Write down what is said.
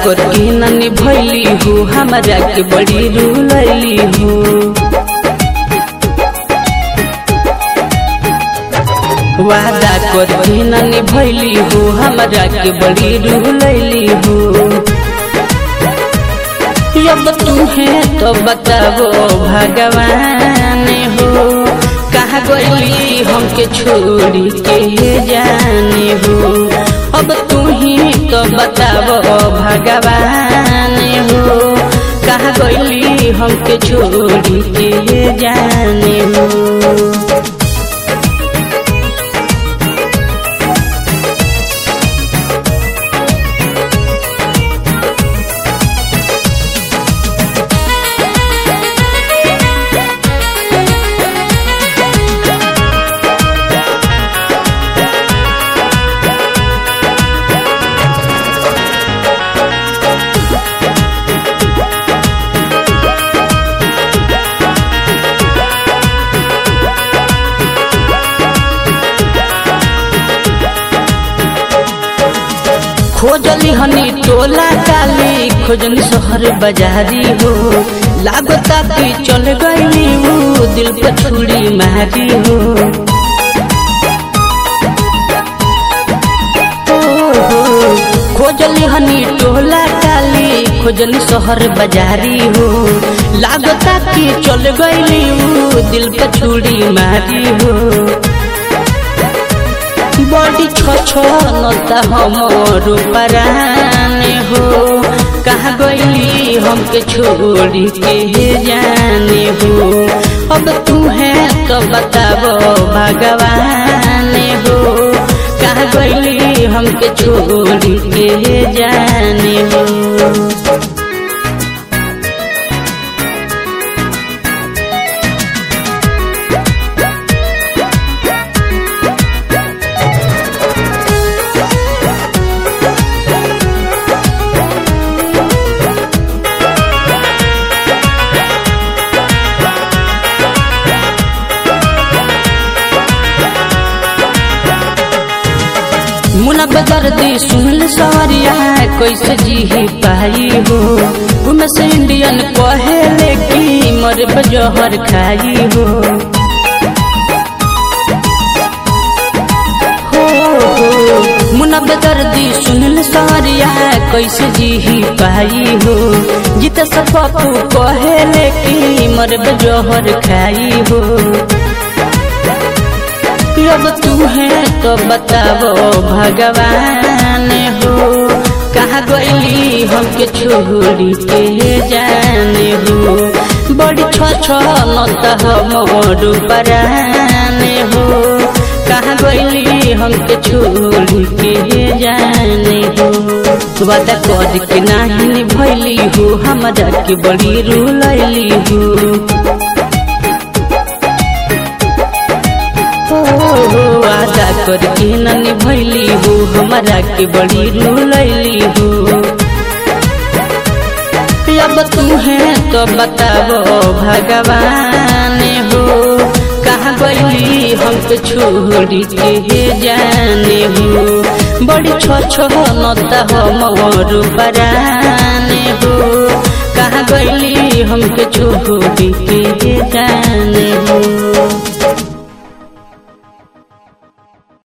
करके ननी भैली हो हमरा के बड़ी रुलैली हो। वादा करके ननी भैली हो हमरा के बड़ी रुलैली हो। अब तुम्हें तो बताओ भगवान हो कहाँ गईली हमके छोड़ी के जाने हो। अब तू ही तो बताओ भगवान हो कहाँ गईली हमके छोड़ी के जाने हो। खोजली हनी टोला काली खोजली शहर बाजारी हो। लागता कि चल गईली वो दिल पे छुरी मारी हो। खोजली हनी टोला काली खोजली शहर बाजारी हो। लागता कि चल गईली वो दिल पे छुरी मारी हो। बड़ी छछनता हमरो पराने हो कहाँ गईली हमके छोड़ी के जाने हो। अब तू है तो बताओ भगवान हो कहाँ गईली हमके छोड़ी के जाने हो। मुना बदर्दी सुनल सवरिया कैसे जी पाई हो। घूमे से इंडियन कहेले की मर बजहर खाई हो। मुना बदर्दी सुनल सवरिया कैसे जी पाई हो। जीते सब पप्पू कहेले की मर बजहर खाई हो। अब तू है तो बताओ भगवान हो कहाँ गईली हमके छोड़ी के जाने हो। बड़ी छछनता हमरो पराने हो कहाँ गईली हमके छोड़ी के जाने हो। वादा कर के नाही भैली हो हमरा के बड़ी रुलैली हो। वादा करके ननी भैली हो हमरा के बड़ी रुलैली हो। अब तू है तो बताओ भगवान हो कहाँ गईली हमके छोड़ी के जाने हो। बड़ी छछनता हमरो पराने हो कहाँ गईली हमके छोड़ी के